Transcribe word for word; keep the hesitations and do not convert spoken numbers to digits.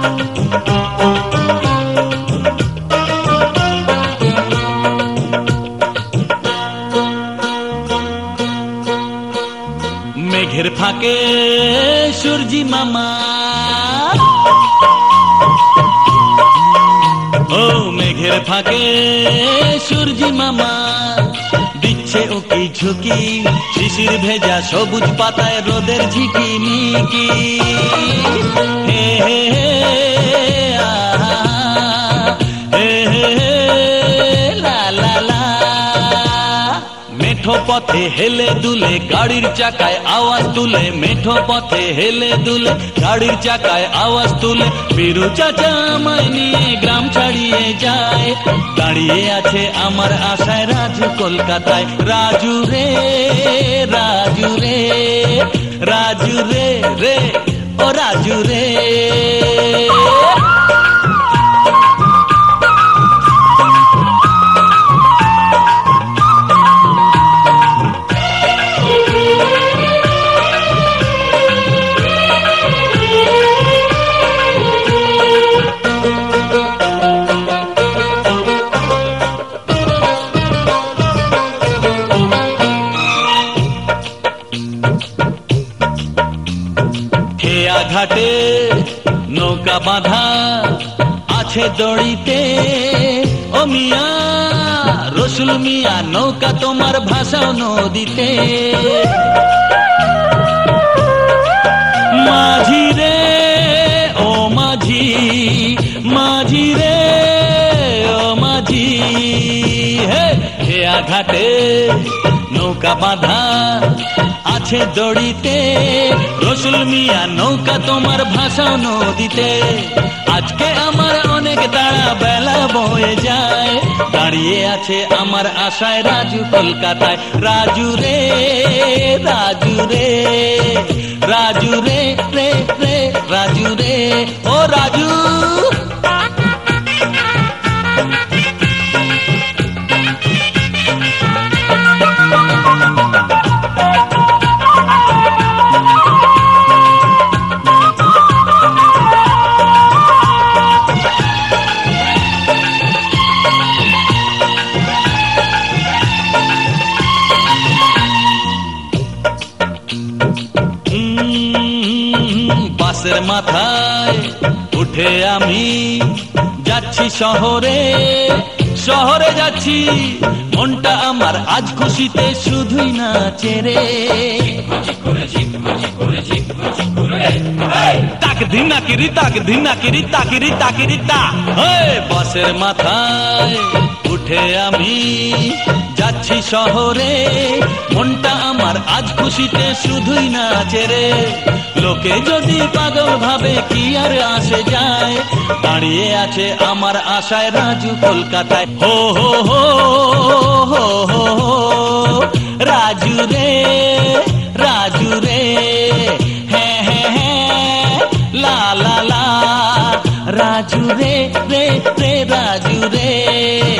মেঘের ফাঁকে সূর্যি মামা, ও মেঘের ফাঁকে সূর্যি মামা দিচ্ছে ওকি ঝুঁকি, শিশির ভেজা সবুজ পাতায় রোদের ঝিকি মিকি। হে হে হে আহা, হে হে হে লা লা লা। মেঠো পথে হেলে দুলে গাড়ির চাকায় আওয়াজ তুলে, মেঠো পথে হেলে দুলে গাড়ির চাকায় আওয়াজ তুলে, বীরু চাচা আমায় নিয়ে গ্রাম ছাড়িয়ে যায়। দাঁড়িয়ে আছে আমার আশায় রাজু কলকাতায়। রাজু রে রাজু রে রাজু রে রে ও রাজু রে। খেয়া ঘাটে নৌকা বাঁধা আছে দড়িতে, ও মিয়া রসুল মিয়া নৌকা তোমার ভাষাও নদীতে। মাঝি রে ও মাঝি, মাঝি রে ও মাঝি, হে খেয়া ঘাটে নৌকা বাঁধা আছে দড়িতে, রসুল মিয়া নৌকা তোমার ভাষাও নদীতে। আজকে আমার অনেক দাঁড়া বেলা বয়ে যায়, দাঁড়িয়ে আছে আমার আশায় রাজু কলকাতায়। রাজু রে রাজু রে রাজু রে রে রে রাজু রে ও রাজু। বাসের মাথায় উঠে আমি যাচ্ছি শহরে, শহরে যাচ্ছি মনটা আমার আজ খুশিতে শুধুই নাচে রে। তাক ধিনা কিরি তাক ধিনা কিরি তাকিরি তাকিরি তা। বাসের মাথায় উঠে আমি যাচ্ছি শহরে, মনটা আমার আজ খুশিতে শুধুই নাচে রে। লোকে যদি পাগল ভাবে কি আর আসে যায়, দাঁড়িয়ে আছে আমার আশায় রাজু কলকাতায়। হো হো হো হো হো রাজু রে রাজু রে হ্যাঁ হ্যাঁ হ্যাঁ লা লা লা। রাজু রে রে রে রাজু রে।